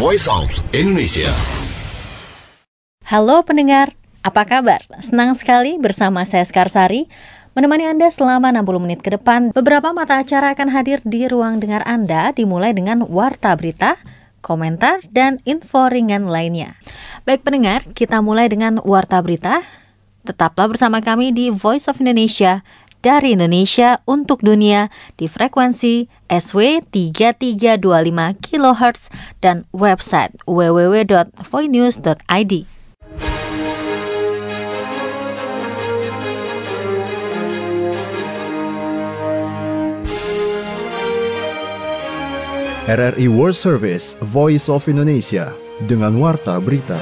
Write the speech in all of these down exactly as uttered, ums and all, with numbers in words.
Voice of Indonesia. Halo pendengar, apa kabar? Senang sekali bersama saya Skarsari menemani Anda selama enam puluh menit ke depan. Beberapa mata acara akan hadir di ruang dengar Anda, dimulai dengan warta berita, komentar, dan info ringan lainnya. Baik pendengar, kita mulai dengan warta berita. Tetaplah bersama kami di Voice of Indonesia, dari Indonesia untuk dunia di frekuensi S W tiga tiga dua lima kilohertz dan website w w w dot voinews dot i d. R R I World Service, Voice of Indonesia, dengan warta berita.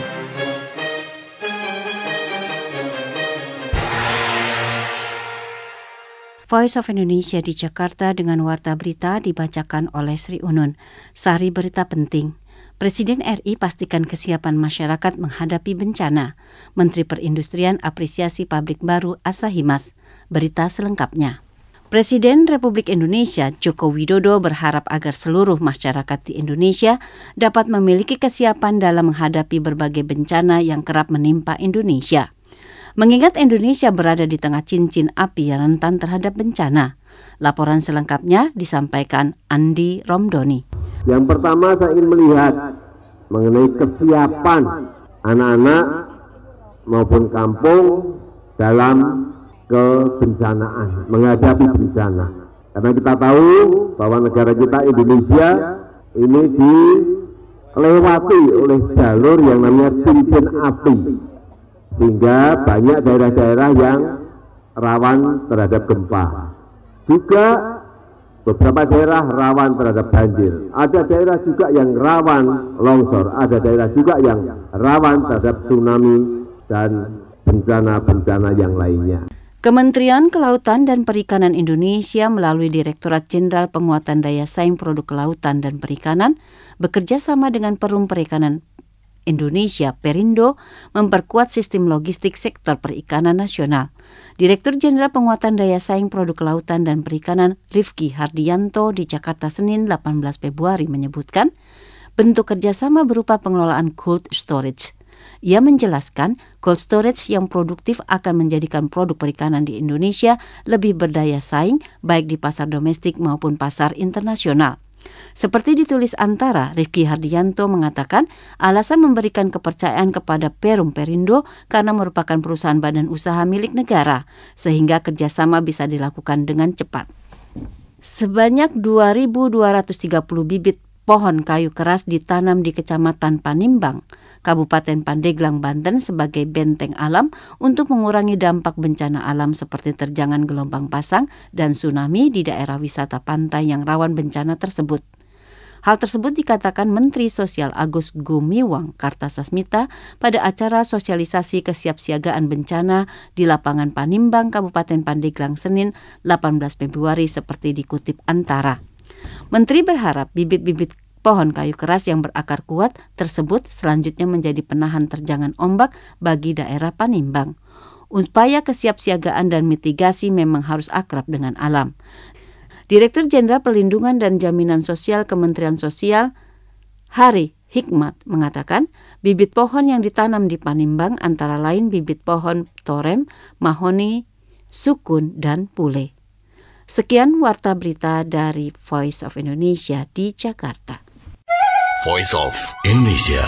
Voice of Indonesia di Jakarta dengan warta berita dibacakan oleh Sri Unun. Sari berita penting. Presiden R I pastikan kesiapan masyarakat menghadapi bencana. Menteri Perindustrian apresiasi pabrik baru Asahimas. Berita selengkapnya. Presiden Republik Indonesia Joko Widodo berharap agar seluruh masyarakat di Indonesia dapat memiliki kesiapan dalam menghadapi berbagai bencana yang kerap menimpa Indonesia. Mengingat Indonesia berada di tengah cincin api yang rentan terhadap bencana. Laporan selengkapnya disampaikan Andi Romdoni. Yang pertama saya ingin melihat mengenai kesiapan anak-anak maupun kampung dalam kebencanaan, menghadapi bencana. Karena kita tahu bahwa negara kita Indonesia ini dilewati oleh jalur yang namanya cincin api. Sehingga banyak daerah-daerah yang rawan terhadap gempa. Juga beberapa daerah rawan terhadap banjir. Ada daerah juga yang rawan longsor. Ada daerah juga yang rawan terhadap tsunami dan bencana-bencana yang lainnya. Kementerian Kelautan dan Perikanan Indonesia melalui Direktorat Jenderal Penguatan Daya Saing Produk Kelautan dan Perikanan bekerja sama dengan Perum Perikanan Indonesia Perindo memperkuat sistem logistik sektor perikanan nasional. Direktur Jenderal Penguatan Daya Saing Produk Kelautan dan Perikanan Rifki Hardianto di Jakarta Senin delapan belas Februari menyebutkan bentuk kerjasama berupa pengelolaan cold storage. Ia menjelaskan cold storage yang produktif akan menjadikan produk perikanan di Indonesia lebih berdaya saing baik di pasar domestik maupun pasar internasional. Seperti ditulis Antara, Rifki Hardianto mengatakan alasan memberikan kepercayaan kepada Perum Perindo karena merupakan perusahaan badan usaha milik negara, sehingga kerjasama bisa dilakukan dengan cepat. Sebanyak dua ribu dua ratus tiga puluh bibit pohon kayu keras ditanam di Kecamatan Panimbang, Kabupaten Pandeglang, Banten sebagai benteng alam untuk mengurangi dampak bencana alam seperti terjangan gelombang pasang dan tsunami di daerah wisata pantai yang rawan bencana tersebut. Hal tersebut dikatakan Menteri Sosial Agus Gumiwang Kartasasmita pada acara sosialisasi kesiapsiagaan bencana di lapangan Panimbang, Kabupaten Pandeglang, Senin delapan belas Februari seperti dikutip Antara. Menteri berharap bibit-bibit pohon kayu keras yang berakar kuat tersebut selanjutnya menjadi penahan terjangan ombak bagi daerah Panimbang. Upaya kesiapsiagaan dan mitigasi memang harus akrab dengan alam. Direktur Jenderal Perlindungan dan Jaminan Sosial Kementerian Sosial Hari Hikmat mengatakan bibit pohon yang ditanam di Panimbang antara lain bibit pohon torem, mahoni, sukun, dan pule. Sekian warta berita dari Voice of Indonesia di Jakarta. Voice of Indonesia.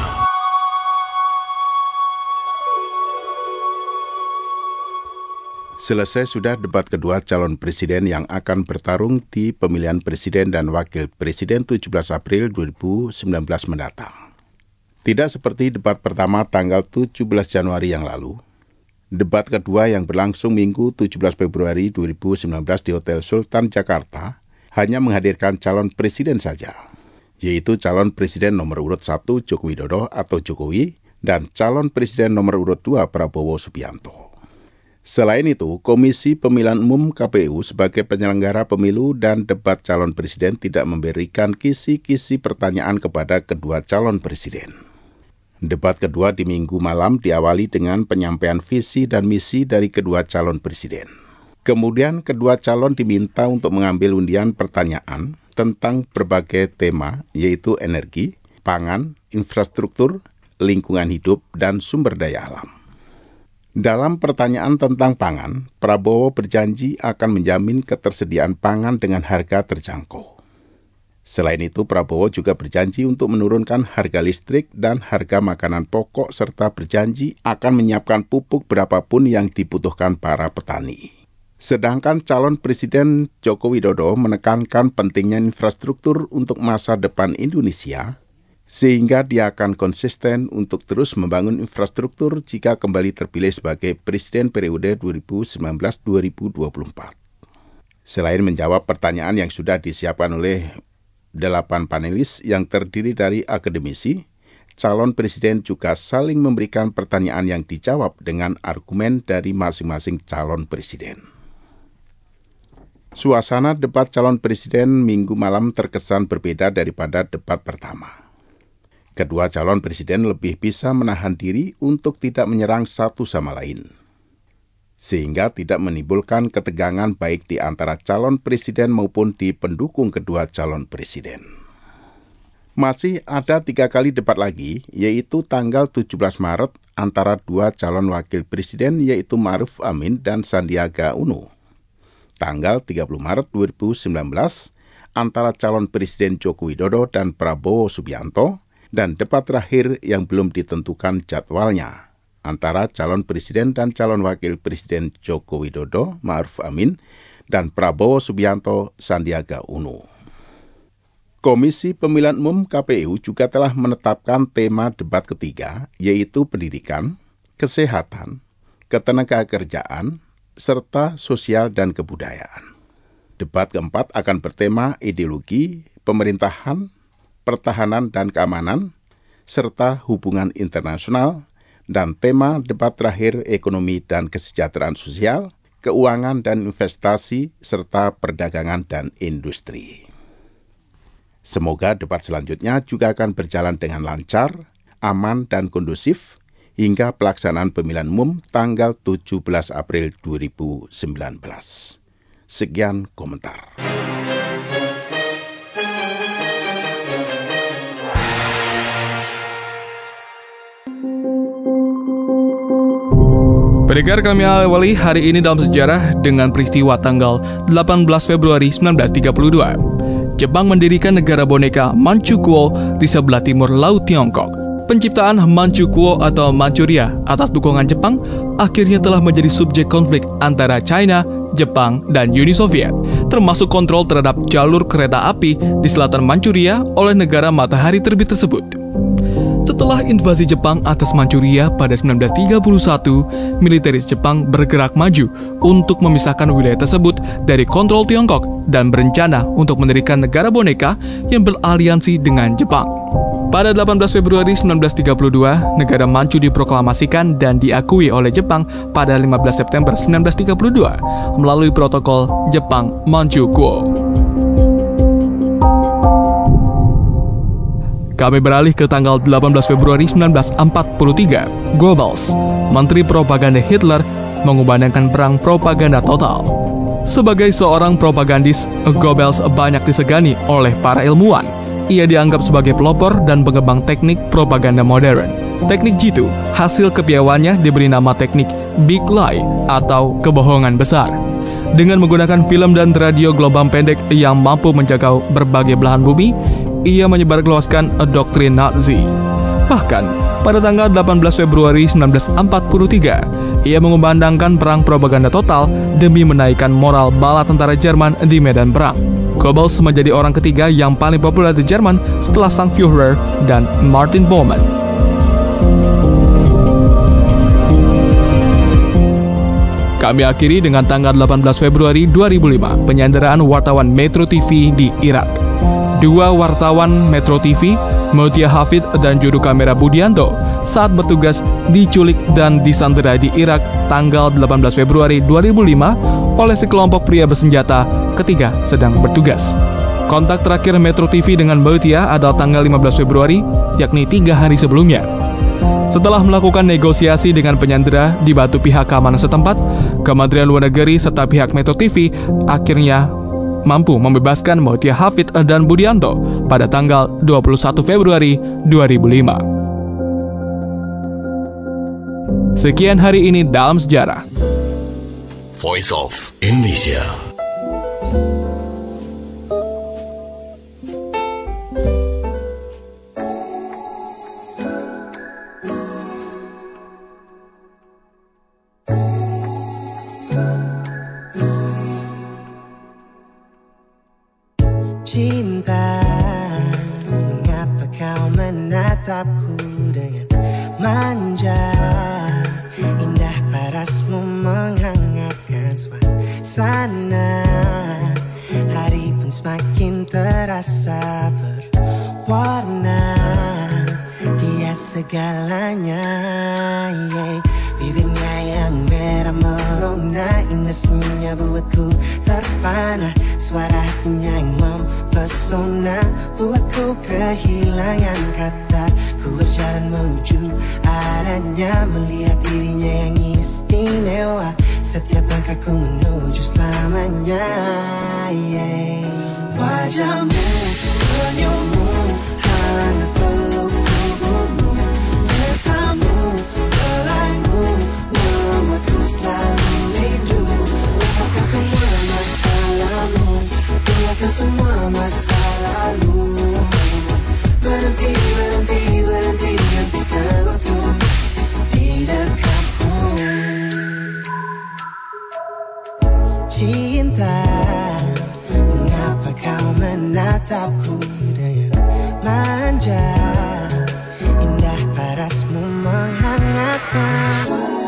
Selesai sudah debat kedua calon presiden yang akan bertarung di pemilihan presiden dan wakil presiden tujuh belas April dua ribu sembilan belas mendatang. Tidak seperti debat pertama tanggal tujuh belas Januari yang lalu. Debat kedua yang berlangsung Minggu tujuh belas Februari dua ribu sembilan belas di Hotel Sultan Jakarta hanya menghadirkan calon presiden saja, yaitu calon presiden nomor urut satu Joko Widodo atau Jokowi dan calon presiden nomor urut dua Prabowo Subianto. Selain itu, Komisi Pemilihan Umum K P U sebagai penyelenggara pemilu dan debat calon presiden tidak memberikan kisi-kisi pertanyaan kepada kedua calon presiden. Debat kedua di Minggu malam diawali dengan penyampaian visi dan misi dari kedua calon presiden. Kemudian kedua calon diminta untuk mengambil undian pertanyaan tentang berbagai tema, yaitu energi, pangan, infrastruktur, lingkungan hidup, dan sumber daya alam. Dalam pertanyaan tentang pangan, Prabowo berjanji akan menjamin ketersediaan pangan dengan harga terjangkau. Selain itu, Prabowo juga berjanji untuk menurunkan harga listrik dan harga makanan pokok serta berjanji akan menyiapkan pupuk berapapun yang dibutuhkan para petani. Sedangkan calon Presiden Joko Widodo menekankan pentingnya infrastruktur untuk masa depan Indonesia, sehingga dia akan konsisten untuk terus membangun infrastruktur jika kembali terpilih sebagai Presiden periode dua ribu sembilan belas sampai dua ribu dua puluh empat. Selain menjawab pertanyaan yang sudah disiapkan oleh delapan panelis yang terdiri dari akademisi, calon presiden juga saling memberikan pertanyaan yang dijawab dengan argumen dari masing-masing calon presiden. Suasana debat calon presiden Minggu malam terkesan berbeda daripada debat pertama. Kedua calon presiden lebih bisa menahan diri untuk tidak menyerang satu sama lain, sehingga tidak menimbulkan ketegangan baik di antara calon presiden maupun di pendukung kedua calon presiden. Masih ada tiga kali debat lagi, yaitu tanggal tujuh belas Maret antara dua calon wakil presiden yaitu Ma'ruf Amin dan Sandiaga Uno. Tanggal tiga puluh Maret dua ribu sembilan belas antara calon presiden Joko Widodo dan Prabowo Subianto, dan debat terakhir yang belum ditentukan jadwalnya antara calon presiden dan calon wakil presiden Joko Widodo, Ma'ruf Amin, dan Prabowo Subianto, Sandiaga Uno. Komisi Pemilihan Umum K P U juga telah menetapkan tema debat ketiga, yaitu pendidikan, kesehatan, ketenagakerjaan, serta sosial dan kebudayaan. Debat keempat akan bertema ideologi, pemerintahan, pertahanan dan keamanan, serta hubungan internasional, dan tema debat terakhir ekonomi dan kesejahteraan sosial, keuangan dan investasi, serta perdagangan dan industri. Semoga debat selanjutnya juga akan berjalan dengan lancar, aman, dan kondusif hingga pelaksanaan pemilihan umum tanggal tujuh belas April dua ribu sembilan belas. Sekian komentar. Pendengar, kami awali hari ini dalam sejarah dengan peristiwa tanggal delapan belas Februari seribu sembilan ratus tiga puluh dua. Jepang mendirikan negara boneka Manchukuo di sebelah timur Laut Tiongkok. Penciptaan Manchukuo atau Manchuria atas dukungan Jepang akhirnya telah menjadi subjek konflik antara China, Jepang, dan Uni Soviet, termasuk kontrol terhadap jalur kereta api di selatan Manchuria oleh negara matahari terbit tersebut. Setelah invasi Jepang atas Manchuria pada seribu sembilan ratus tiga puluh satu, militeris Jepang bergerak maju untuk memisahkan wilayah tersebut dari kontrol Tiongkok dan berencana untuk mendirikan negara boneka yang beraliansi dengan Jepang. Pada delapan belas Februari seribu sembilan ratus tiga puluh dua, negara Manchu diproklamasikan dan diakui oleh Jepang pada lima belas September seribu sembilan ratus tiga puluh dua melalui protokol Jepang-Manchukuo. Kami beralih ke tanggal delapan belas Februari seribu sembilan ratus empat puluh tiga. Goebbels, Menteri Propaganda Hitler, mengumandangkan perang propaganda total. Sebagai seorang propagandis, Goebbels banyak disegani oleh para ilmuwan. Ia dianggap sebagai pelopor dan pengembang teknik propaganda modern. Teknik jitu, hasil kepiawannya diberi nama teknik Big Lie atau kebohongan besar. Dengan menggunakan film dan radio gelombang pendek yang mampu menjangkau berbagai belahan bumi, ia menyebarluaskan doktrin Nazi. Bahkan, pada tanggal delapan belas Februari seribu sembilan ratus empat puluh tiga, ia mengumandangkan perang propaganda total demi menaikkan moral bala tentara Jerman di medan perang. Goebbels menjadi orang ketiga yang paling populer di Jerman setelah sang Führer dan Martin Bormann. Kami akhiri dengan tanggal delapan belas Februari dua ribu lima, penyanderaan wartawan Metro T V di Irak. Dua wartawan Metro T V, Mutia Hafid dan juru kamera Budianto, saat bertugas diculik dan disandera di Irak tanggal delapan belas Februari dua ribu lima oleh sekelompok pria bersenjata ketika sedang bertugas. Kontak terakhir Metro T V dengan Mutia adalah tanggal lima belas Februari, yakni tiga hari sebelumnya. Setelah melakukan negosiasi dengan penyandera dibantu pihak keamanan setempat, Kementerian Luar Negeri serta pihak Metro T V akhirnya mampu membebaskan Mutia Hafid dan Budianto pada tanggal dua puluh satu Februari dua ribu lima. Sekian hari ini dalam sejarah. Voice of Indonesia. Cinta, mengapa kau menatapku dengan manja? Indah parasmu menghangatkan suasana. Hari pun semakin terasa berwarna. Dia segalanya, yeah. Bibirnya yang merah merona, indah senyumnya buatku terpana. Suara hatinya yang mempesona, buatku kehilangan kata. Ku berjalan menuju arahnya, melihat dirinya yang istimewa. Setiap langkahku menuju selamanya, yeah. Wajahmu, senyummu, hangat peluk tubuhmu. Besamu, belaimu, membuatku selalu rindu. Lepaskan semua masalahmu, tinggalkan semua masa lalu. Berhenti, berhenti, berhenti, hentikan waktu di dekatku. Cinta, mengapa kau menatapku dengan manja? Indah parasmu menghangatkan.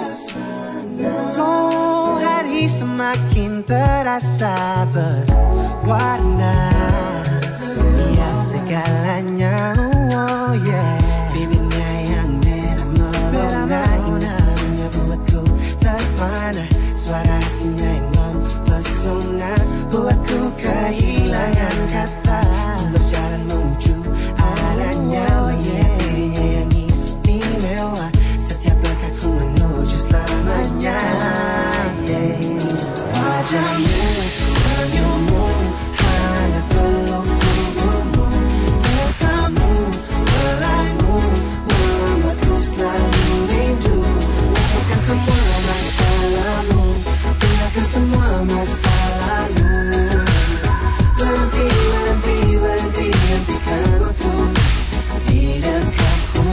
Oh, hari semakin terasa berwarna. Dia segalanya, oh yeah. Bibirnya yang merah merona, indah senyumnya buatku terpana. Suara hatinya yang mempesona, buatku kehilangan kata. Ku berjalan menuju arahnya, oh yeah. Dirinya yang istimewa, setiap langkahku menuju selamanya, yeah. Wajahmu, senyummu, hangat peluk tubuhmu. Besamu, belaimu, membuatku selalu rindu. Lepaskan semua masalahmu, tinggalkan semua masa lalu. Berhenti, berhenti, berhenti, hentikan waktu di dekatku.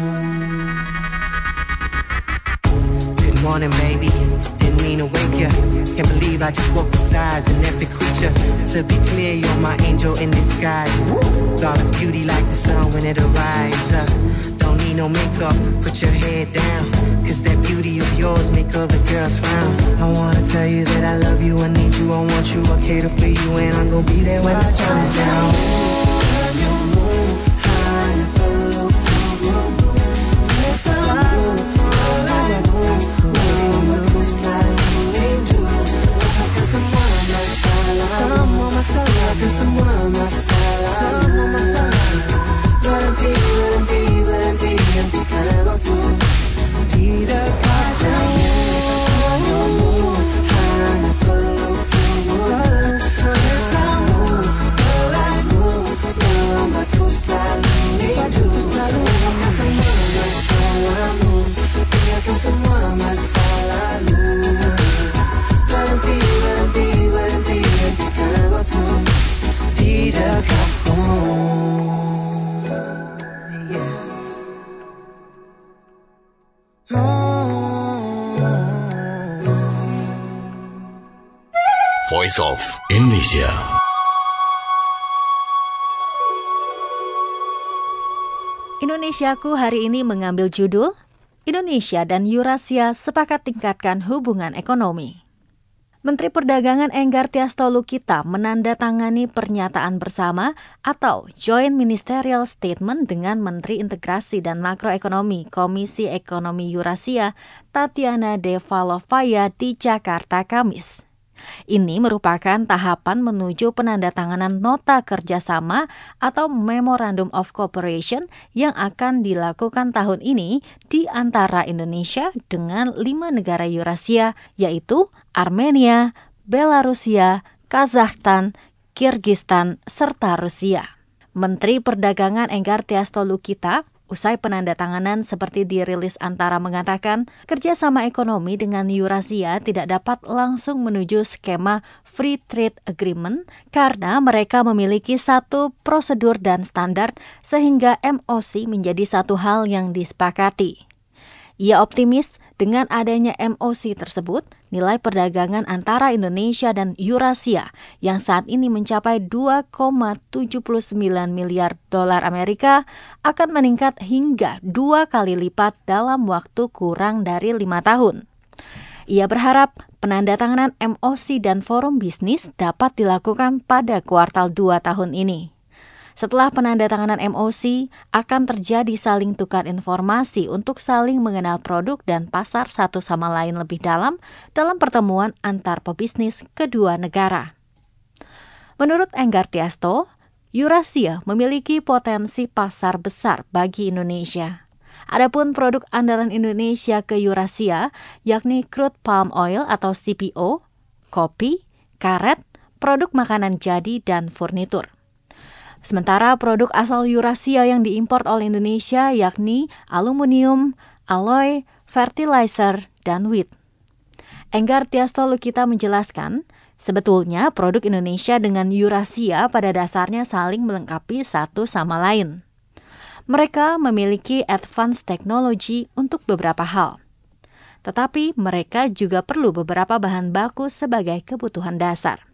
Good morning, baby. Didn't mean to wake ya. Can't believe I just woke besides an epic creature. To be clear, you're my angel in disguise. Woo! Flawless beauty like the sun when it arises. Uh, don't need no makeup, put your head down. Cause that beauty of yours make other girls frown. I wanna tell you that I love you, I need you, I want you, I cater for you, and I'm gonna be there when the sun is down. Semua masalah, semua masalah, semua masalah. Berhenti, berhenti, berhenti, hentikan waktu di dekatmu. Senyummu, hangat peluk tubuhmu. Besamu, belaimu, membuatku selalu rindu. Lepaskan semua masalahmu, tinggalkan semua masa lalu. Berhenti, berhenti, berhenti, hentikan waktu di dekatku, yeah. Voice of Indonesia. Indonesiaku hari ini mengambil judul Indonesia dan Eurasia sepakat tingkatkan hubungan ekonomi. Menteri Perdagangan Enggar Tias Tolukita menandatangani pernyataan bersama atau Joint Ministerial Statement dengan Menteri Integrasi dan Makroekonomi Komisi Ekonomi Eurasia Tatiana Devalovaya di Jakarta Kamis. Ini merupakan tahapan menuju penandatanganan nota kerjasama atau Memorandum of Cooperation yang akan dilakukan tahun ini di antara Indonesia dengan lima negara Eurasia, yaitu Armenia, Belarusia, Kazakhstan, Kirgistan, serta Rusia. Menteri Perdagangan Enggar Tiasto Lukita usai penandatanganan seperti dirilis Antara mengatakan kerjasama ekonomi dengan Eurasia tidak dapat langsung menuju skema Free Trade Agreement karena mereka memiliki satu prosedur dan standar sehingga M O C menjadi satu hal yang disepakati. Ia optimis dengan adanya M O C tersebut, nilai perdagangan antara Indonesia dan Eurasia yang saat ini mencapai dua koma tujuh sembilan miliar dolar Amerika akan meningkat hingga dua kali lipat dalam waktu kurang dari lima tahun. Ia berharap penandatanganan M O C dan forum bisnis dapat dilakukan pada kuartal dua tahun ini. Setelah penandatanganan M O C, akan terjadi saling tukar informasi untuk saling mengenal produk dan pasar satu sama lain lebih dalam dalam pertemuan antar pebisnis kedua negara. Menurut Enggar Tiasto, Eurasia memiliki potensi pasar besar bagi Indonesia. Adapun produk andalan Indonesia ke Eurasia, yakni crude palm oil atau C P O, kopi, karet, produk makanan jadi, dan furnitur. Sementara produk asal Eurasia yang diimpor oleh Indonesia yakni aluminium, alloy, fertilizer, dan wheat. Enggar Tiasto Lukita menjelaskan, sebetulnya produk Indonesia dengan Eurasia pada dasarnya saling melengkapi satu sama lain. Mereka memiliki advance technology untuk beberapa hal. Tetapi mereka juga perlu beberapa bahan baku sebagai kebutuhan dasar.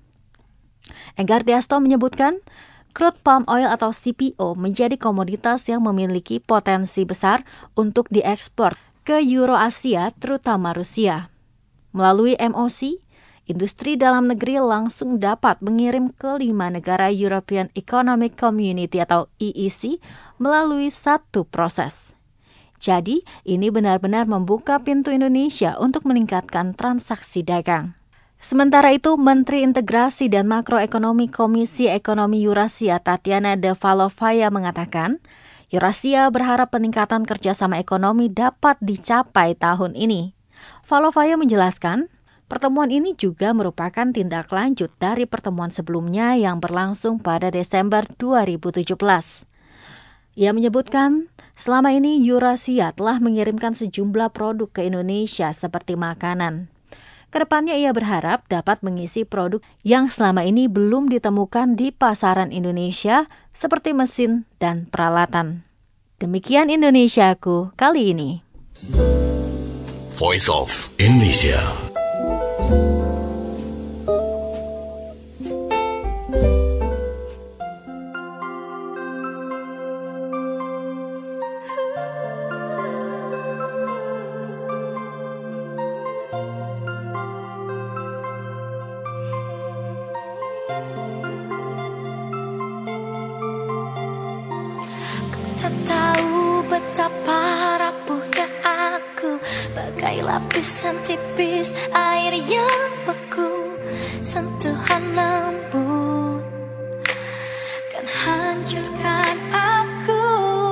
Enggar Tiasto menyebutkan, crude palm oil atau C P O menjadi komoditas yang memiliki potensi besar untuk diekspor ke Eurasia, terutama Rusia. Melalui M O C, industri dalam negeri langsung dapat mengirim ke lima negara European Economic Community atau E E C melalui satu proses. Jadi, ini benar-benar membuka pintu Indonesia untuk meningkatkan transaksi dagang. Sementara itu, Menteri Integrasi dan Makroekonomi Komisi Ekonomi Eurasia Tatiana De Valovaya mengatakan, Eurasia berharap peningkatan kerjasama ekonomi dapat dicapai tahun ini. Valovaya menjelaskan, pertemuan ini juga merupakan tindak lanjut dari pertemuan sebelumnya yang berlangsung pada Desember dua ribu tujuh belas. Ia menyebutkan, selama ini Eurasia telah mengirimkan sejumlah produk ke Indonesia seperti makanan. Kedepannya ia berharap dapat mengisi produk yang selama ini belum ditemukan di pasaran Indonesia seperti mesin dan peralatan. Demikian Indonesiaku kali ini. Voice of Indonesia. Tahu betapa rapuhnya aku, bagai lapisan tipis air yang beku. Sentuhan lembut kan hancurkan aku.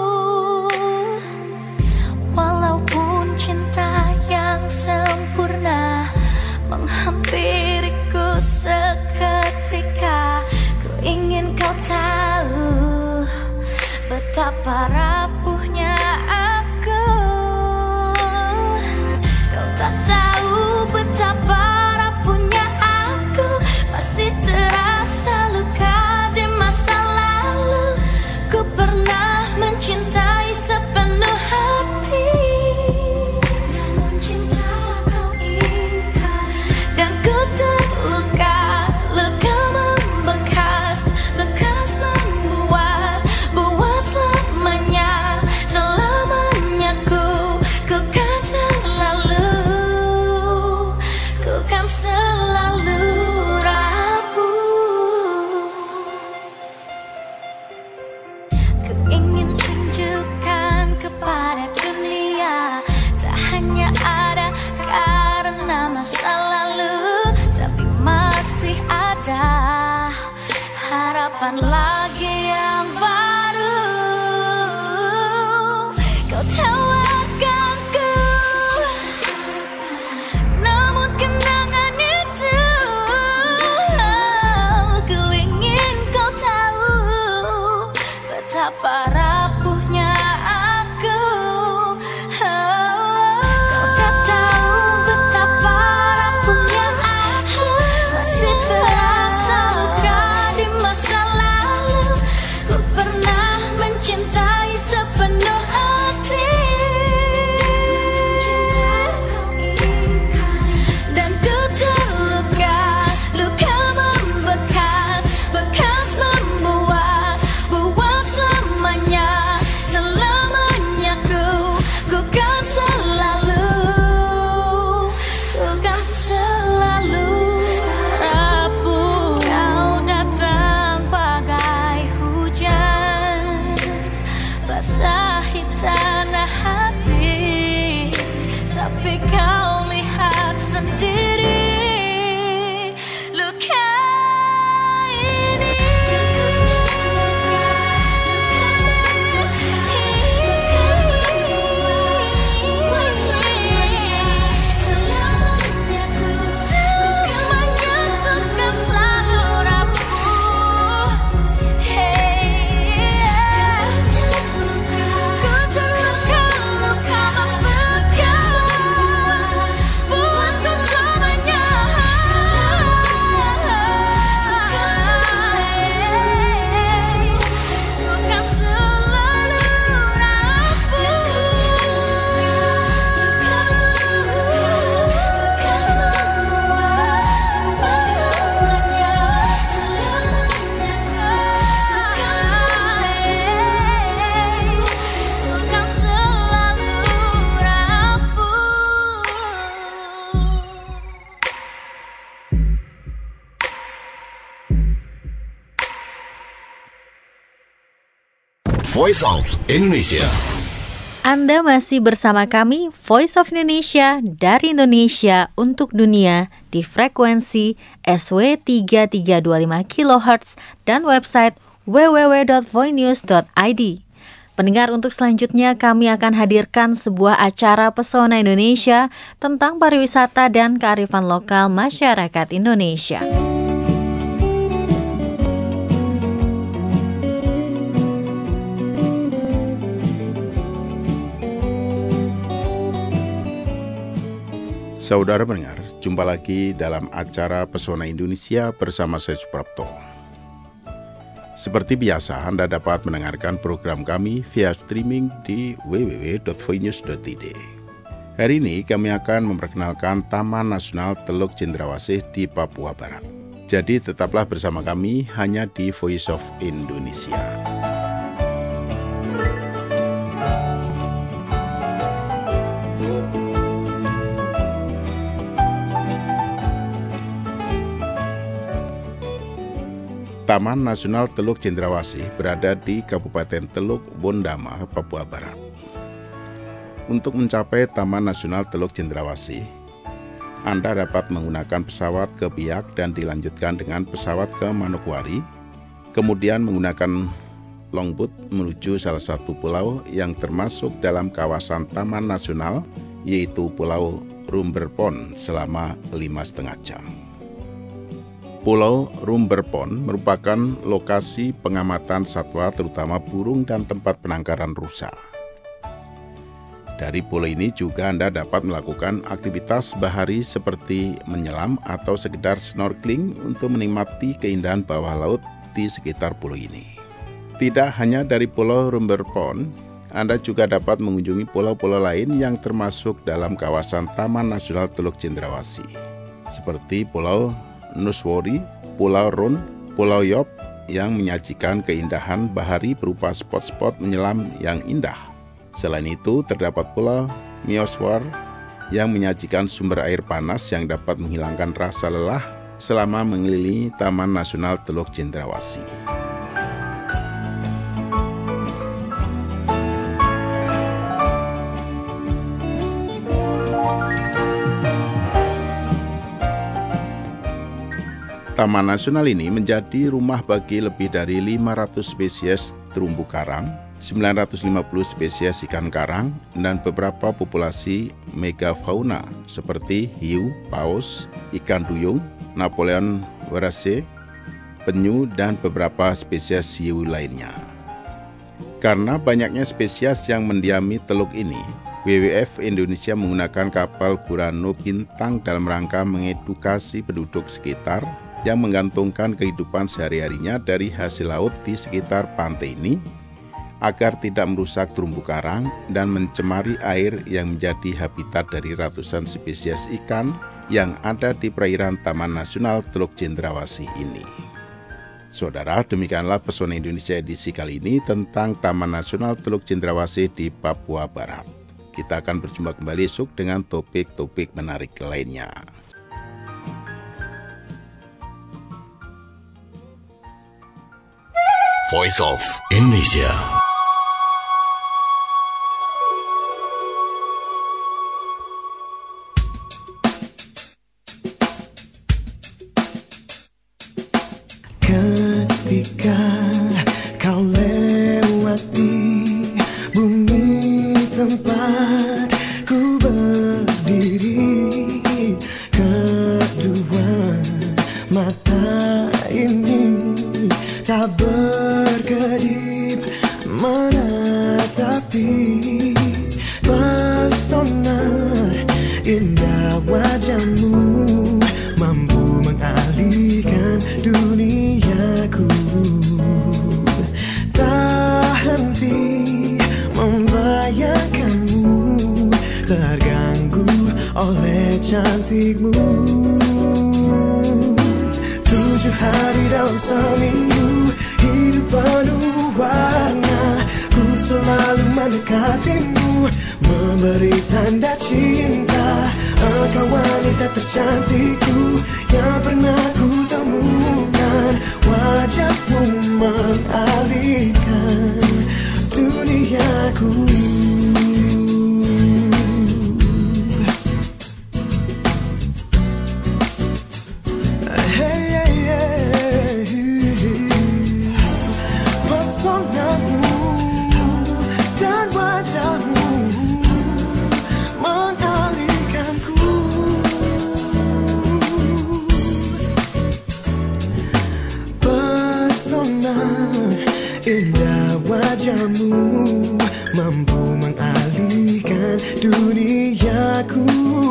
Walaupun cinta yang sempurna menghampiriku seketika, ku ingin kau tahu betapa rapuhnya aku. Kau tak tahu betapa rapuhnya aku, masih terasa luka di masa lalu. Ku pernah mencintai sepenuh hati, namun cinta kau ingkar, dan ku terluka, luka membekas, bekas membuat, buat selamanya, selamanya ku, ku kan selalu, ku kan selalu rapuh. Ku ingin tunjukkan kepada dunia, tak hanya ada karena masa lalu, tapi masih ada harapan lagi yang baru. Kau tawarkanku, namun kenangan itu, ku ingin kau tahu Voice of Indonesia. Anda masih bersama kami, Voice of Indonesia, dari Indonesia untuk dunia, di frekuensi S W tiga tiga dua lima kilohertz dan website w w w dot voinews dot i d. Pendengar, untuk selanjutnya kami akan hadirkan sebuah acara Pesona Indonesia tentang pariwisata dan kearifan lokal masyarakat Indonesia. Saudara pendengar, jumpa lagi dalam acara Pesona Indonesia bersama saya Suprapto. Seperti biasa, Anda dapat mendengarkan program kami via streaming di w w w dot voinews dot i d. Hari ini kami akan memperkenalkan Taman Nasional Teluk Cendrawasih di Papua Barat. Jadi tetaplah bersama kami hanya di Voice of Indonesia. Taman Nasional Teluk Cendrawasih berada di Kabupaten Teluk Bondama, Papua Barat. Untuk mencapai Taman Nasional Teluk Cendrawasih, Anda dapat menggunakan pesawat ke Biak dan dilanjutkan dengan pesawat ke Manokwari, kemudian menggunakan longboat menuju salah satu pulau yang termasuk dalam kawasan Taman Nasional, yaitu Pulau Rumberpon selama lima setengah jam. Pulau Rumberpon merupakan lokasi pengamatan satwa terutama burung dan tempat penangkaran rusa. Dari pulau ini juga Anda dapat melakukan aktivitas bahari seperti menyelam atau sekedar snorkeling untuk menikmati keindahan bawah laut di sekitar pulau ini. Tidak hanya dari Pulau Rumberpon, Anda juga dapat mengunjungi pulau-pulau lain yang termasuk dalam kawasan Taman Nasional Teluk Cendrawasih, seperti Pulau Nuswori, Pulau Run, Pulau Yop yang menyajikan keindahan bahari berupa spot-spot menyelam yang indah. Selain itu, terdapat Pulau Mioswar yang menyajikan sumber air panas yang dapat menghilangkan rasa lelah selama mengelilingi Taman Nasional Teluk Cendrawasih. Taman Nasional ini menjadi rumah bagi lebih dari lima ratus spesies terumbu karang, sembilan ratus lima puluh spesies ikan karang, dan beberapa populasi megafauna seperti hiu, paus, ikan duyung, Napoleon Warase, penyu, dan beberapa spesies hiu lainnya. Karena banyaknya spesies yang mendiami teluk ini, W W F Indonesia menggunakan kapal Gurano Bintang dalam rangka mengedukasi penduduk sekitar yang menggantungkan kehidupan sehari-harinya dari hasil laut di sekitar pantai ini, agar tidak merusak terumbu karang dan mencemari air yang menjadi habitat dari ratusan spesies ikan yang ada di perairan Taman Nasional Teluk Cendrawasih ini. Saudara, demikianlah Pesona Indonesia edisi kali ini tentang Taman Nasional Teluk Cendrawasih di Papua Barat. Kita akan berjumpa kembali esok dengan topik-topik menarik lainnya. Voice of Indonesia. Ketika kau lewati bumi tempat ku berdiri, kedua mata ini tak berkedip menatapi pesona indah wajahmu, mampu mengalihkan duniaku. Tak henti membayangkanmu, terganggu oleh cantikmu. Tujuh hari dalam seminggu, hidup penuh warna. Ku selalu mendekatimu, memberi tanda cinta. Engkau wanita tercantikku yang pernah ku temukan. Wajahmu mengalihkan wajahmu mampu mengalihkan duniaku.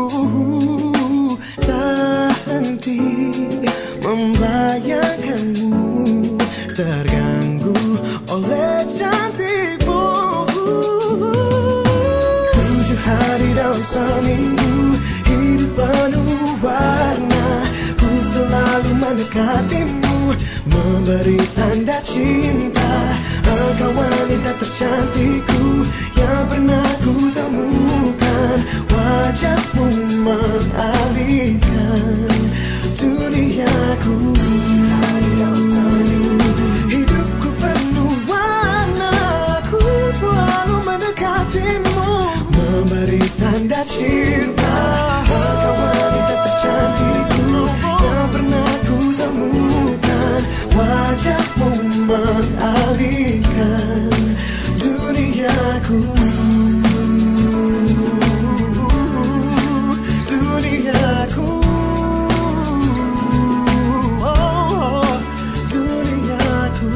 Tak henti membayangkanmu, terganggu oleh cantikmu. Tujuh hari dalam seminggu, hidup penuh warna. Ku selalu mendekatimu, memberi tanda cinta. Engkau wanita tercantikku yang pernah ku temukan. Wajahmu mengalihkan duniaku. Hidupku penuh warna. Ku selalu mendekatimu, memberi tanda cinta. Engkau wanita tercantikku yang pernah ku temukan. Wajahmu mengalihkan duniaku. Duniaku. Oh, duniaku.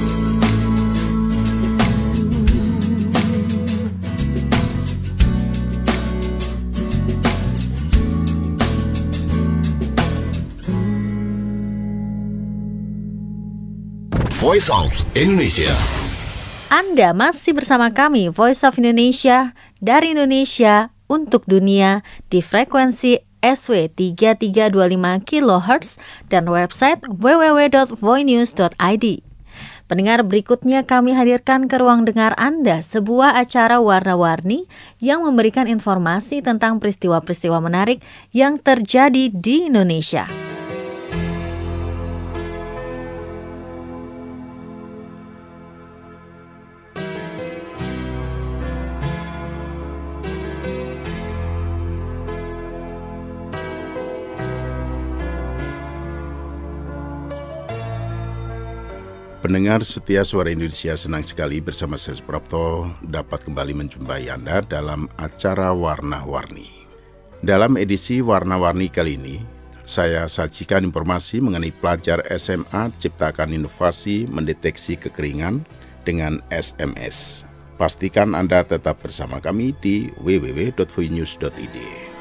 Voice of Indonesia. Anda masih bersama kami, Voice of Indonesia, dari Indonesia untuk dunia di frekuensi S W tiga tiga dua lima kilohertz dan website w w w dot voinews dot i d. Pendengar, berikutnya kami hadirkan ke ruang dengar Anda sebuah acara warna-warni yang memberikan informasi tentang peristiwa-peristiwa menarik yang terjadi di Indonesia. Pendengar setia Suara Indonesia, senang sekali bersama saya Suprapto dapat kembali menjumpai Anda dalam acara Warna-Warni. Dalam edisi Warna-Warni kali ini, saya sajikan informasi mengenai pelajar S M A ciptakan inovasi mendeteksi kekeringan dengan S M S. Pastikan Anda tetap bersama kami di w w w dot voinews dot i d.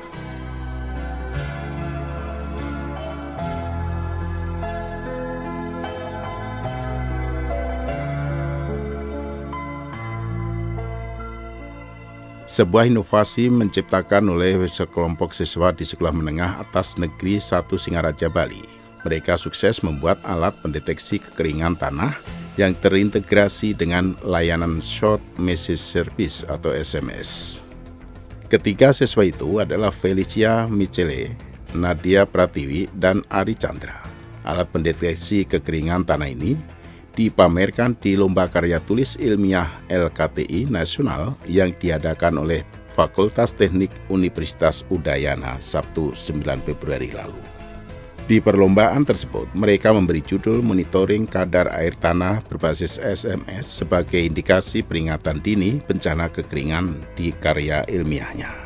Sebuah inovasi menciptakan oleh sekelompok siswa di Sekolah Menengah Atas Negeri satu Singaraja, Bali. Mereka sukses membuat alat pendeteksi kekeringan tanah yang terintegrasi dengan layanan Short Message Service atau S M S. Ketiga siswa itu adalah Felicia Michele, Nadia Pratiwi, dan Ari Chandra. Alat pendeteksi kekeringan tanah ini dipamerkan di Lomba Karya Tulis Ilmiah L K T I Nasional yang diadakan oleh Fakultas Teknik Universitas Udayana Sabtu sembilan Februari lalu. Di perlombaan tersebut, mereka memberi judul Monitoring Kadar Air Tanah berbasis S M S sebagai indikasi peringatan dini bencana kekeringan di karya ilmiahnya.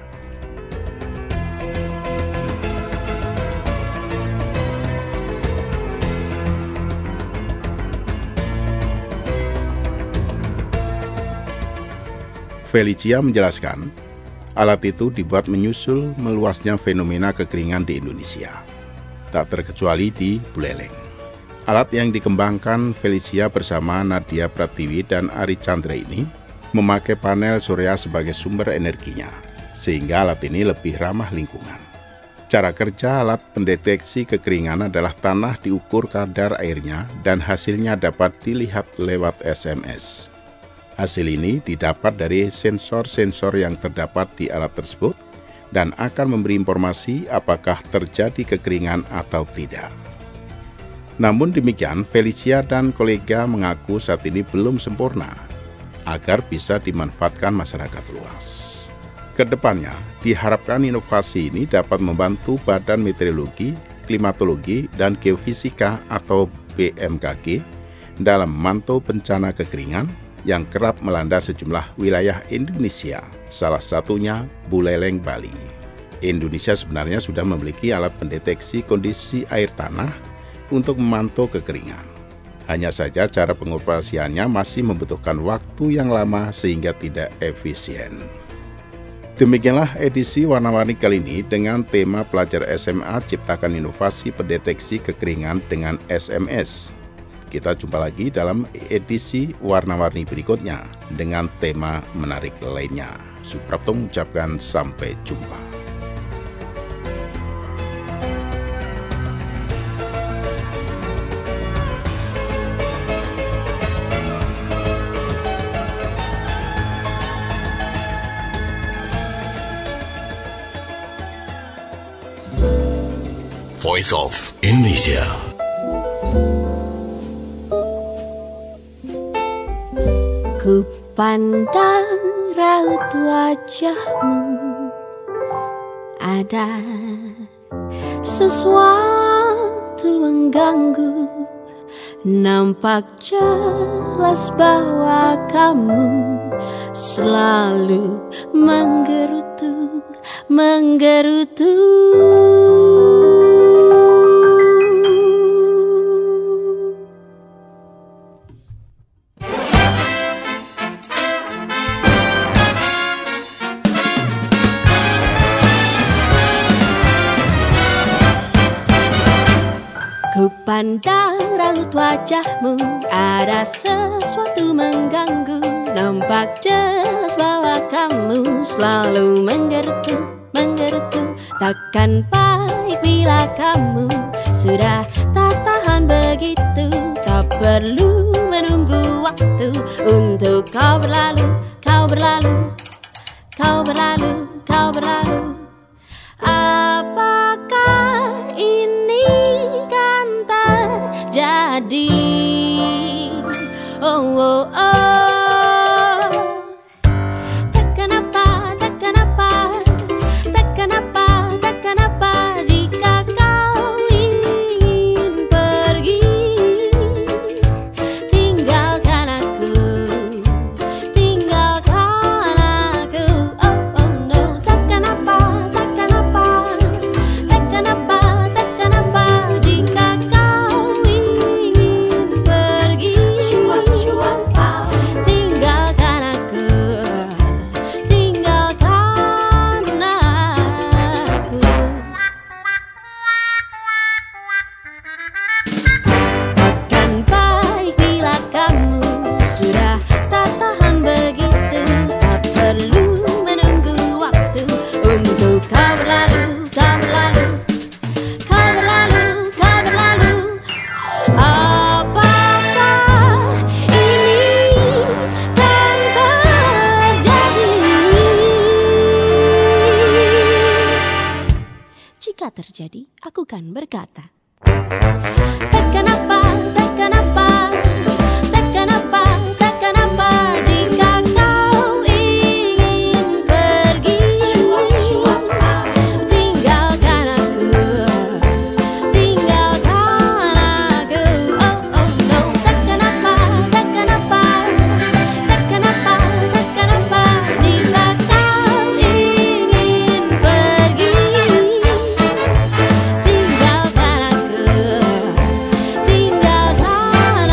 Felicia menjelaskan, alat itu dibuat menyusul meluasnya fenomena kekeringan di Indonesia, tak terkecuali di Buleleng. Alat yang dikembangkan Felicia bersama Nadia Pratiwi dan Ari Chandra ini memakai panel surya sebagai sumber energinya, sehingga alat ini lebih ramah lingkungan. Cara kerja alat pendeteksi kekeringan adalah tanah diukur kadar airnya dan hasilnya dapat dilihat lewat S M S. Hasil ini didapat dari sensor-sensor yang terdapat di alat tersebut dan akan memberi informasi apakah terjadi kekeringan atau tidak. Namun demikian, Felicia dan kolega mengaku saat ini belum sempurna agar bisa dimanfaatkan masyarakat luas. Kedepannya, diharapkan inovasi ini dapat membantu Badan Meteorologi, Klimatologi, dan Geofisika atau B M K G dalam memantau bencana kekeringan yang kerap melanda sejumlah wilayah Indonesia, salah satunya Buleleng, Bali. Indonesia sebenarnya sudah memiliki alat pendeteksi kondisi air tanah untuk memantau kekeringan. Hanya saja cara pengoperasiannya masih membutuhkan waktu yang lama sehingga tidak efisien. Demikianlah edisi Warna-Warni kali ini dengan tema pelajar S M A ciptakan inovasi pendeteksi kekeringan dengan S M S. Kita jumpa lagi dalam edisi Warna-Warni berikutnya dengan tema menarik lainnya. Suprapto mengucapkan sampai jumpa. Voice of Indonesia. Ku pandang raut wajahmu, ada sesuatu mengganggu. Nampak jelas bahwa kamu selalu menggerutu, menggerutu. Ku pandang raut wajahmu, ada sesuatu mengganggu. Nampak jelas bahwa kamu selalu menggerutu, menggerutu. Takkan baik bila kamu sudah tak tahan begitu. Tak perlu menunggu waktu untuk kau berlalu, kau berlalu, kau berlalu, kau berlalu. Apakah ini kan terjadi? Oh, oh, oh. Tak kenapa, tak kenapa, tak kenapa, tak kenapa jika kau ingin pergi, tinggalkan aku, tinggalkan aku. Oh, oh no. Tak kenapa, tak kenapa, tak kenapa, tak kenapa jika kau ingin pergi, tinggalkan aku, tinggalkan aku. Takkan baik bila kamu sudah tak tahan begitu. Tak perlu menunggu waktu untuk kau berlalu, kau berlalu, kau berlalu, kau berlalu. Apakah ini kan terjadi? Jika terjadi, aku kan berkata, tak kenapa, tak kenapa, tak kenapa, tak kenapa jika kau ingin pergi, tinggalkan aku, tinggalkan aku. Oh, oh no. Tak kenapa, tak kenapa, tak kenapa, tak kenapa jika kau ingin pergi, tinggalkan aku, tinggalkan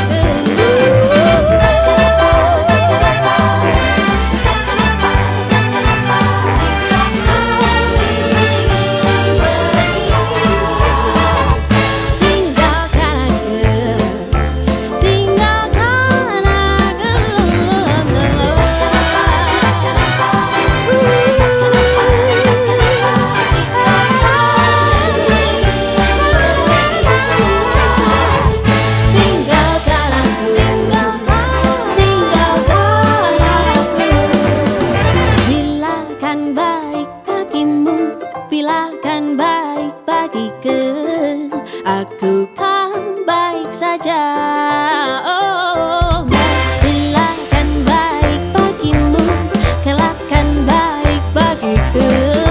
aku kan baik saja. Oh, bila kan baik bagimu, kelak kan baik bagiku.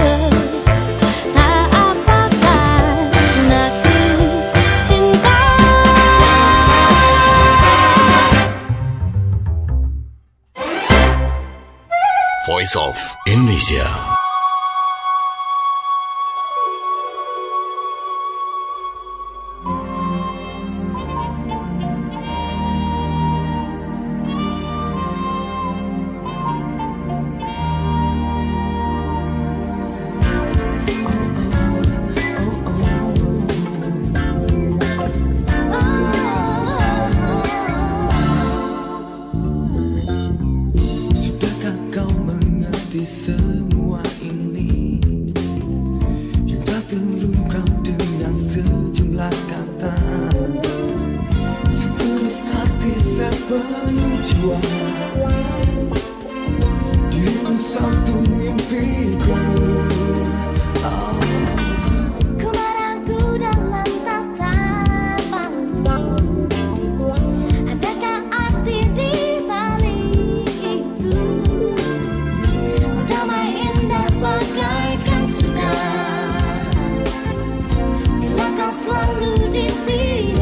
Tak apakan aku cinta. Voice of Indonesia. semua ini yang tak terungkap dengan sejumlah kata. Setulus hati sepenuh jiwa, dirimu satu mimpiku. Oh. Selalu di sini,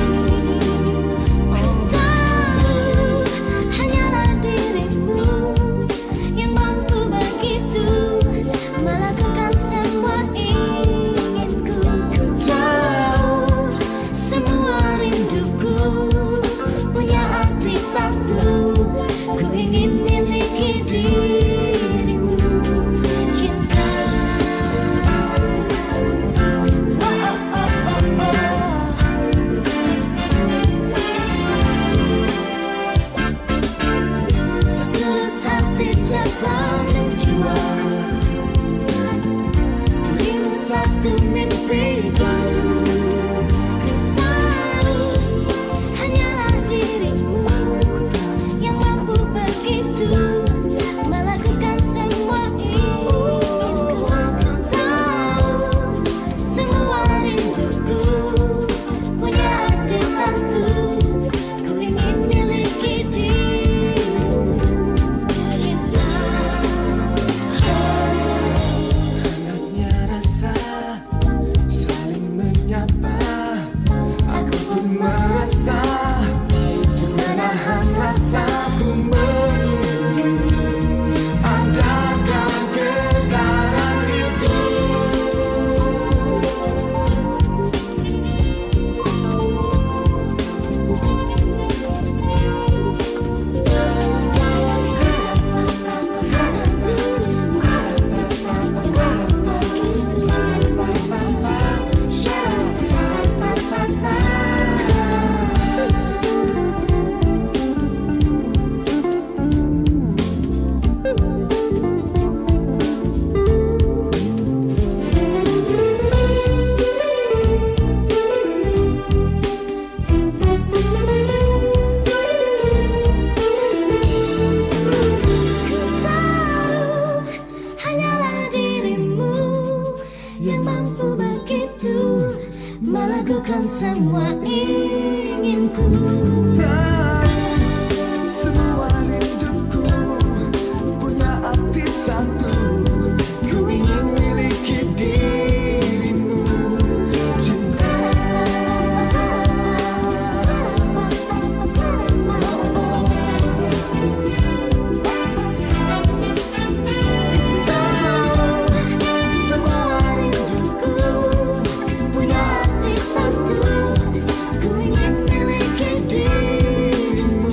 kau hanyalah dirimu yang mampu begitu melakukan semua inginku. Kau tahu semua rinduku punya arti satu, ku ingin miliki dirimu. Cinta. Sepenuh jiwa, dirimu satu mimpiku. Ku tahu hanyalah dirimu yang mampu begitu melakukan semua inginku. Ku tahu semua rinduku punya arti satu, ku ingin miliki dirimu. Melakukan semua inginku. Semua rinduku punya arti satu, ku ingin miliki dirimu. Cinta. Semua rinduku punya arti satu, ku ingin miliki dirimu.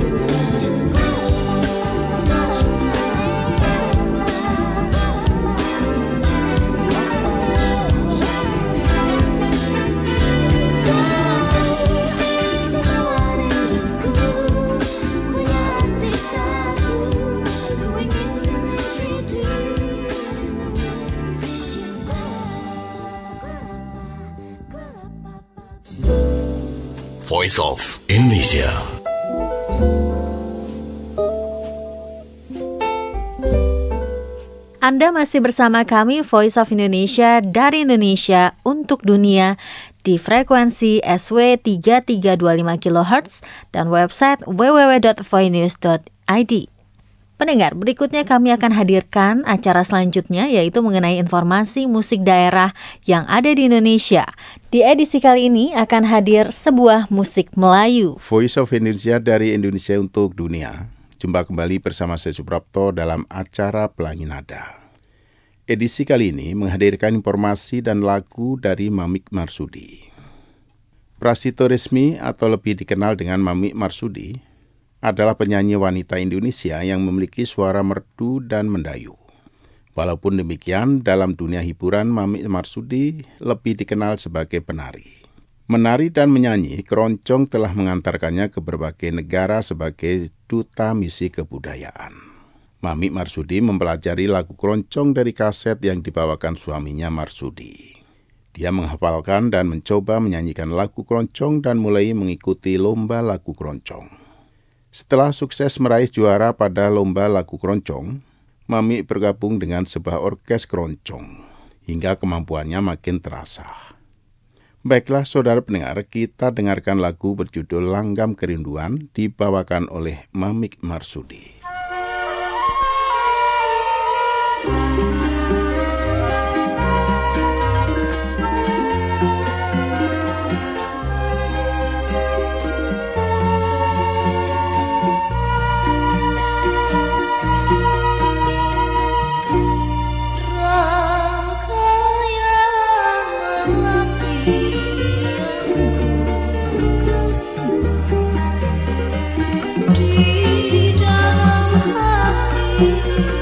Semua rinduku punya arti satu, ku ingin miliki dirimu. Voice of Indonesia. Anda masih bersama kami Voice of Indonesia dari Indonesia untuk dunia di frekuensi S W tiga tiga dua lima kilohertz dan website w w w dot voinews dot i d. Pendengar, berikutnya kami akan hadirkan acara selanjutnya yaitu mengenai informasi musik daerah yang ada di Indonesia. Di edisi kali ini akan hadir sebuah musik Melayu. Voice of Indonesia dari Indonesia untuk dunia. Jumpa kembali bersama saya Suprapto dalam acara Pelangi Nada. Edisi kali ini menghadirkan informasi dan lagu dari Mamik Marsudi. Prasito Resmi atau lebih dikenal dengan Mamik Marsudi adalah penyanyi wanita Indonesia yang memiliki suara merdu dan mendayu. Walaupun demikian, dalam dunia hiburan Mamik Marsudi lebih dikenal sebagai penari. Menari dan menyanyi, keroncong telah mengantarkannya ke berbagai negara sebagai duta misi kebudayaan. Mami Marsudi mempelajari lagu keroncong dari kaset yang dibawakan suaminya Marsudi. Dia menghafalkan dan mencoba menyanyikan lagu keroncong dan mulai mengikuti lomba lagu keroncong. Setelah sukses meraih juara pada lomba lagu keroncong, Mami bergabung dengan sebuah orkes keroncong, hingga kemampuannya makin terasa. Baiklah saudara pendengar, kita dengarkan lagu berjudul Langgam Kerinduan dibawakan oleh Mami Marsudi. Di dalam hati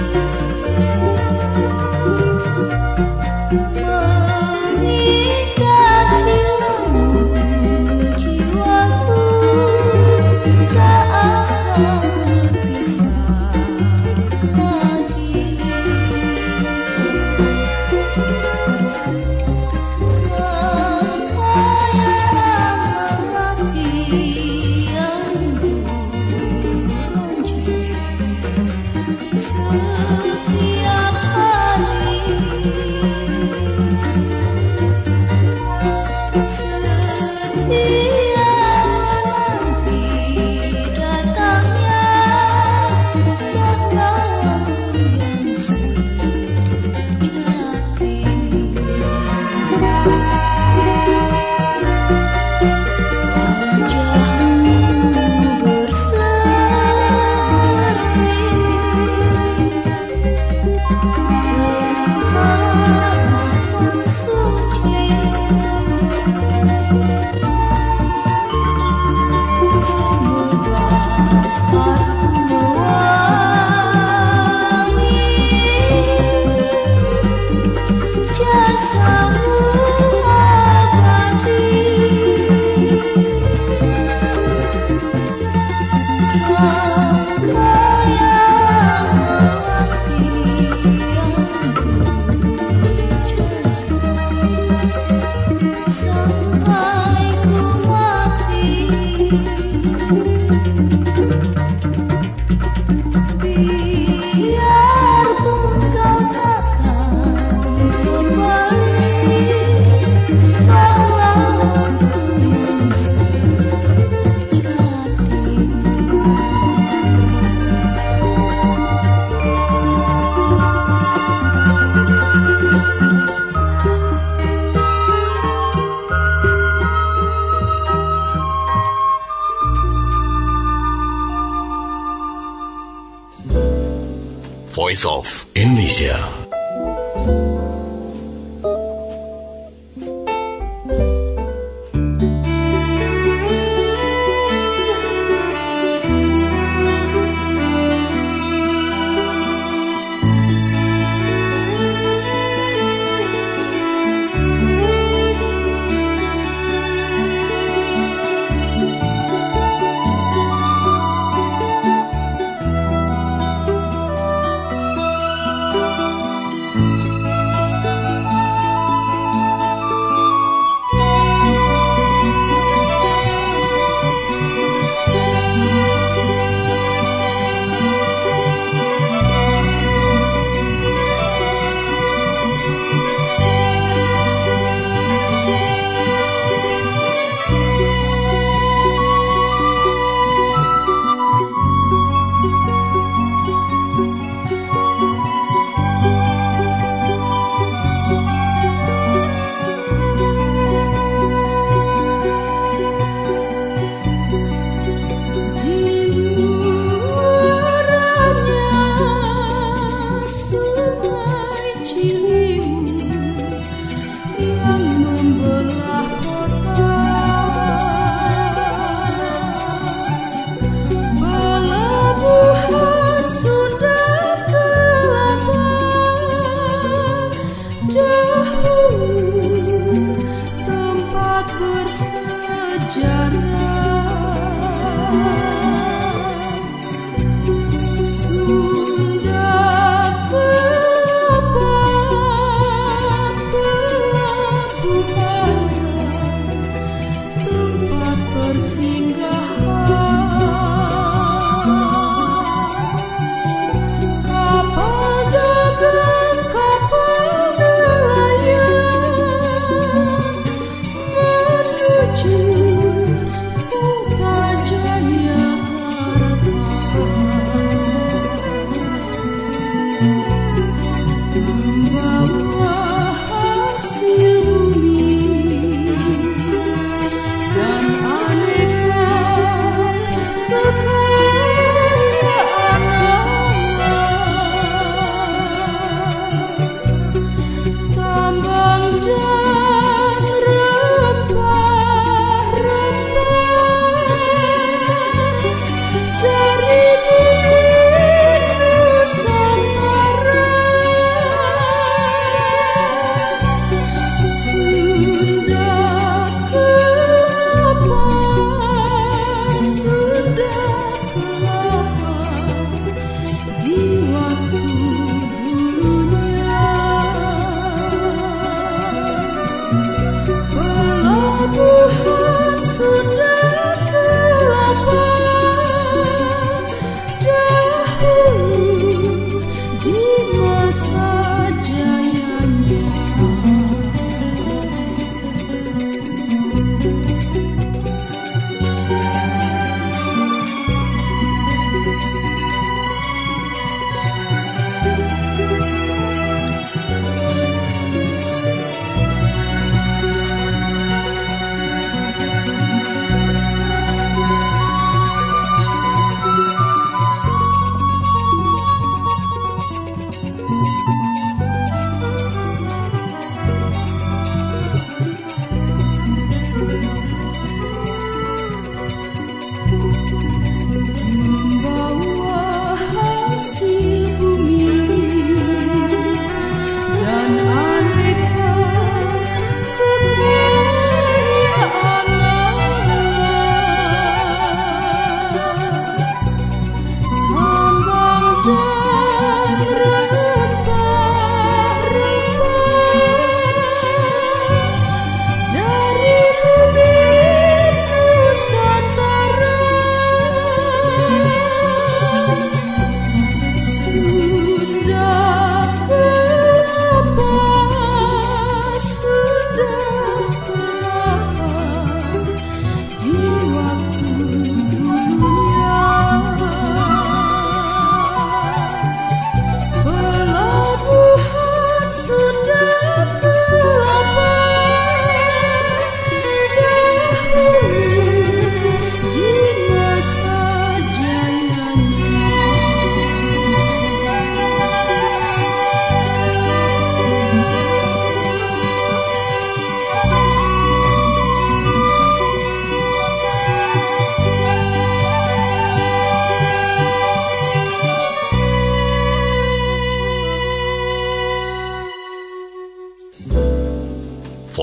Voice of Indonesia. Thank you.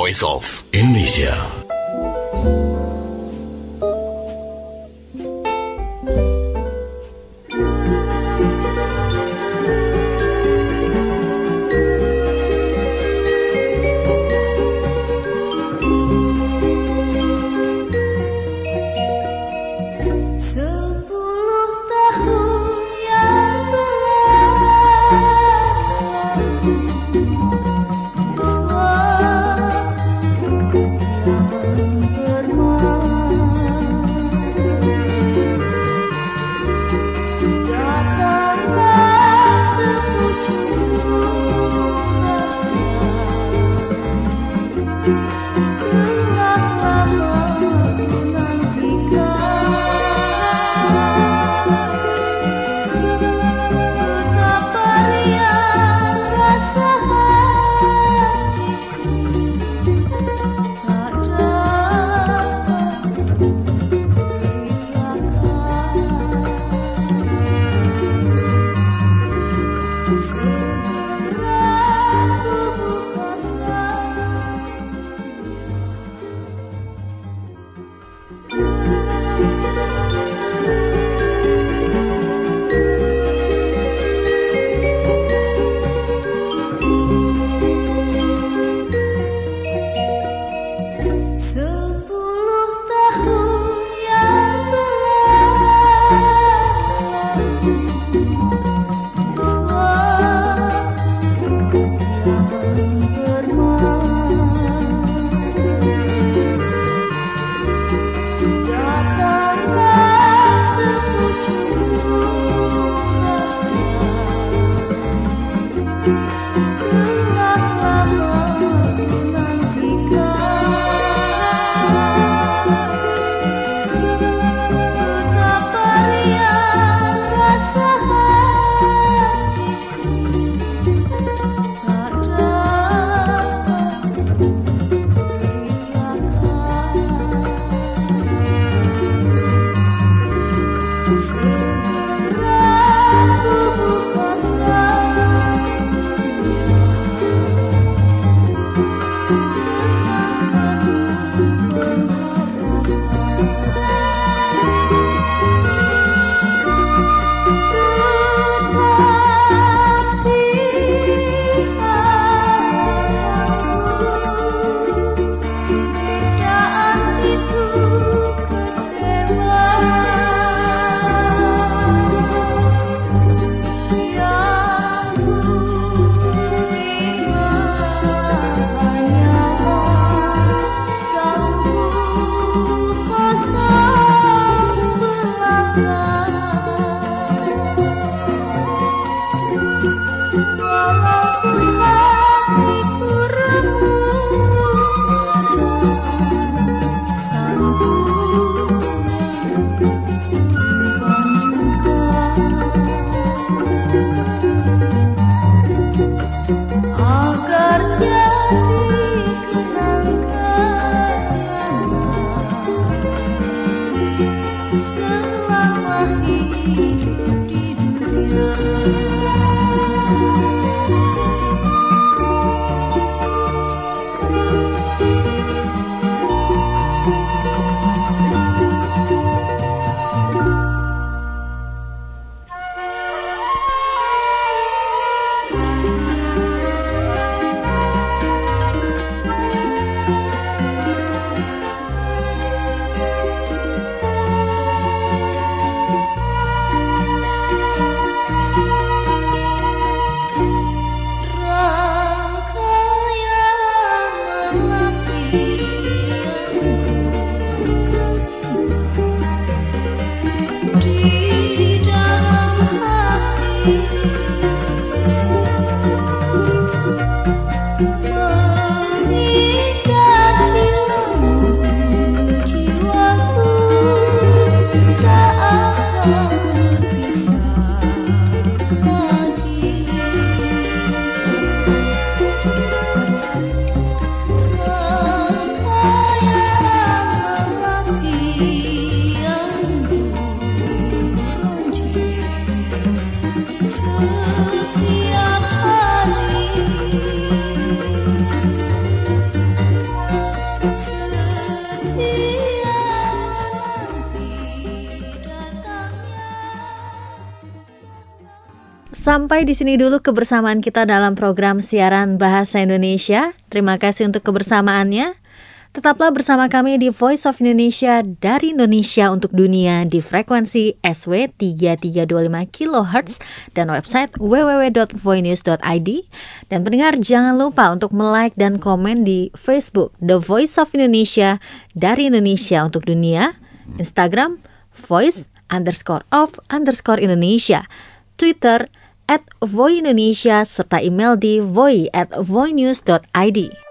Voice of Indonesia. Sepuluh tahun yang telah lalu, Sun Sampai di sini dulu kebersamaan kita dalam program siaran Bahasa Indonesia. Terima kasih untuk kebersamaannya. Tetaplah bersama kami di Voice of Indonesia dari Indonesia untuk dunia di frekuensi S W tiga tiga dua lima kilohertz dan website w w w dot voinews dot i d. Dan pendengar jangan lupa untuk like dan komen di Facebook The Voice of Indonesia dari Indonesia untuk dunia, Instagram voice underscore of underscore Indonesia, Twitter at Voi Indonesia, serta email di voi at voinews dot i d.